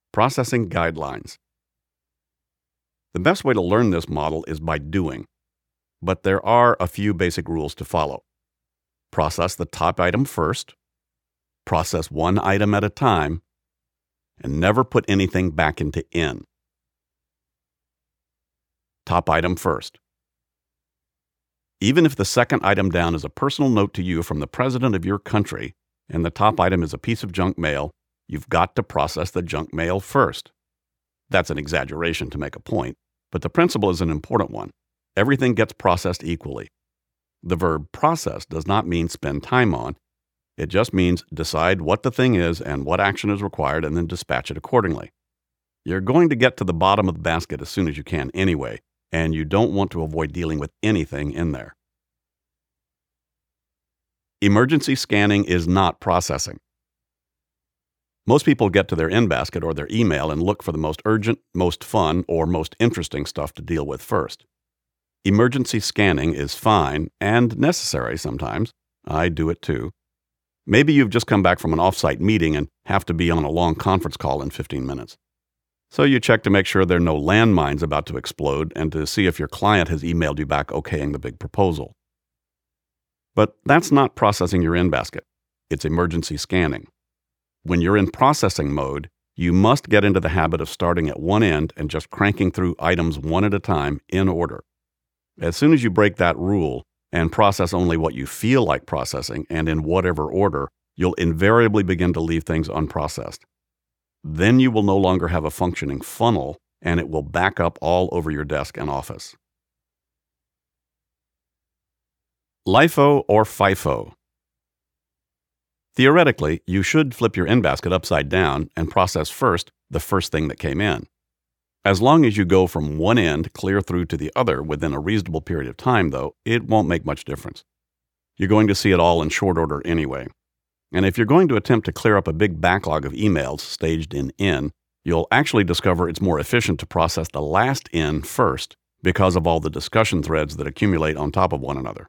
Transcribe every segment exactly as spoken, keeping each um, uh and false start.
Processing guidelines. The best way to learn this model is by doing, but there are a few basic rules to follow. Process the top item first, process one item at a time, and never put anything back into in. Top item first. Even if the second item down is a personal note to you from the president of your country, and the top item is a piece of junk mail, you've got to process the junk mail first. That's an exaggeration to make a point, but the principle is an important one. Everything gets processed equally. The verb process does not mean spend time on. It just means decide what the thing is and what action is required and then dispatch it accordingly. You're going to get to the bottom of the basket as soon as you can anyway, and you don't want to avoid dealing with anything in there. Emergency scanning is not processing. Most people get to their in-basket or their email and look for the most urgent, most fun, or most interesting stuff to deal with first. Emergency scanning is fine and necessary sometimes. I do it too. Maybe you've just come back from an off-site meeting and have to be on a long conference call in fifteen minutes. So you check to make sure there are no landmines about to explode and to see if your client has emailed you back okaying the big proposal. But that's not processing your in-basket. It's emergency scanning. When you're in processing mode, you must get into the habit of starting at one end and just cranking through items one at a time in order. As soon as you break that rule and process only what you feel like processing and in whatever order, you'll invariably begin to leave things unprocessed. Then you will no longer have a functioning funnel, and it will back up all over your desk and office. LIFO or FIFO. Theoretically, you should flip your in-basket upside down and process first the first thing that came in. As long as you go from one end clear through to the other within a reasonable period of time, though, it won't make much difference. You're going to see it all in short order anyway. And if you're going to attempt to clear up a big backlog of emails staged in in, you'll actually discover it's more efficient to process the last in first because of all the discussion threads that accumulate on top of one another.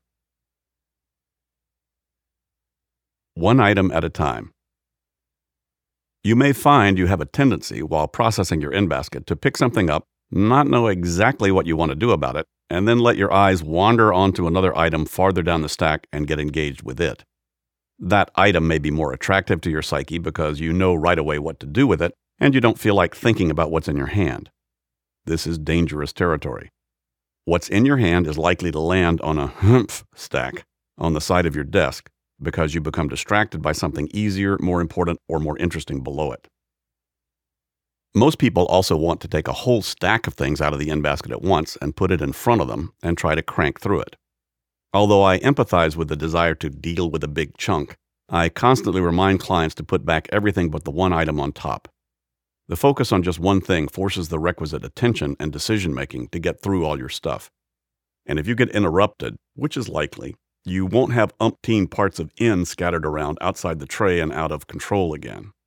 One item at a time. You may find you have a tendency while processing your in-basket to pick something up, not know exactly what you want to do about it, and then let your eyes wander onto another item farther down the stack and get engaged with it. That item may be more attractive to your psyche because you know right away what to do with it, and you don't feel like thinking about what's in your hand. This is dangerous territory. What's in your hand is likely to land on a humph stack on the side of your desk, because you become distracted by something easier, more important, or more interesting below it. Most people also want to take a whole stack of things out of the in-basket at once and put it in front of them and try to crank through it. Although I empathize with the desire to deal with a big chunk, I constantly remind clients to put back everything but the one item on top. The focus on just one thing forces the requisite attention and decision-making to get through all your stuff. And if you get interrupted, which is likely, you won't have umpteen parts of in scattered around outside the tray and out of control again.